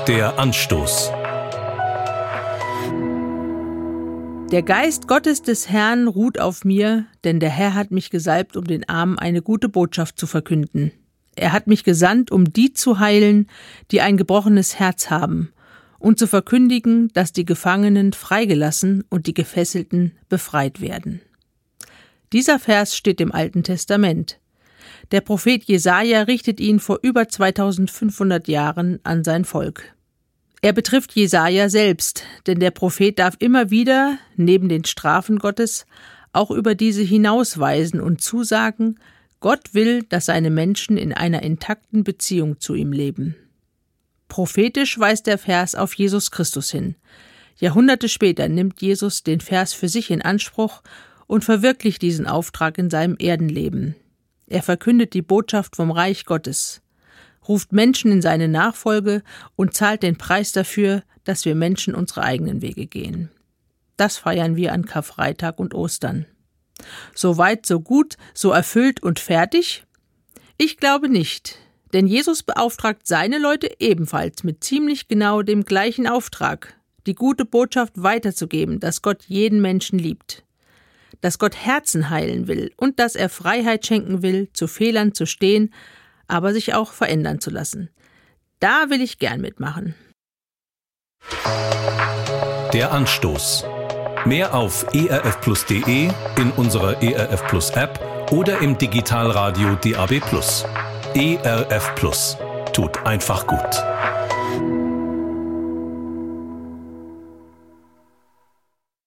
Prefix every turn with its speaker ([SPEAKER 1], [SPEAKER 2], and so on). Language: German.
[SPEAKER 1] Der Anstoß.
[SPEAKER 2] Der Geist Gottes des Herrn ruht auf mir, denn der Herr hat mich gesalbt, um den Armen eine gute Botschaft zu verkünden. Er hat mich gesandt, um die zu heilen, die ein gebrochenes Herz haben, und zu verkündigen, dass die Gefangenen freigelassen und die Gefesselten befreit werden. Dieser Vers steht im Alten Testament. Der Prophet Jesaja richtet ihn vor über 2500 Jahren an sein Volk. Er betrifft Jesaja selbst, denn der Prophet darf immer wieder, neben den Strafen Gottes, auch über diese hinausweisen und zusagen, Gott will, dass seine Menschen in einer intakten Beziehung zu ihm leben. Prophetisch weist der Vers auf Jesus Christus hin. Jahrhunderte später nimmt Jesus den Vers für sich in Anspruch und verwirklicht diesen Auftrag in seinem Erdenleben. Er verkündet die Botschaft vom Reich Gottes, ruft Menschen in seine Nachfolge und zahlt den Preis dafür, dass wir Menschen unsere eigenen Wege gehen. Das feiern wir an Karfreitag und Ostern. So weit, so gut, so erfüllt und fertig? Ich glaube nicht, denn Jesus beauftragt seine Leute ebenfalls mit ziemlich genau dem gleichen Auftrag, die gute Botschaft weiterzugeben, dass Gott jeden Menschen liebt, dass Gott Herzen heilen will und dass er Freiheit schenken will, zu Fehlern zu stehen, aber sich auch verändern zu lassen. Da will ich gern mitmachen.
[SPEAKER 1] Der Anstoß. Mehr auf erfplus.de, in unserer ERF Plus App oder im Digitalradio DAB+. ERF Plus. Tut einfach gut.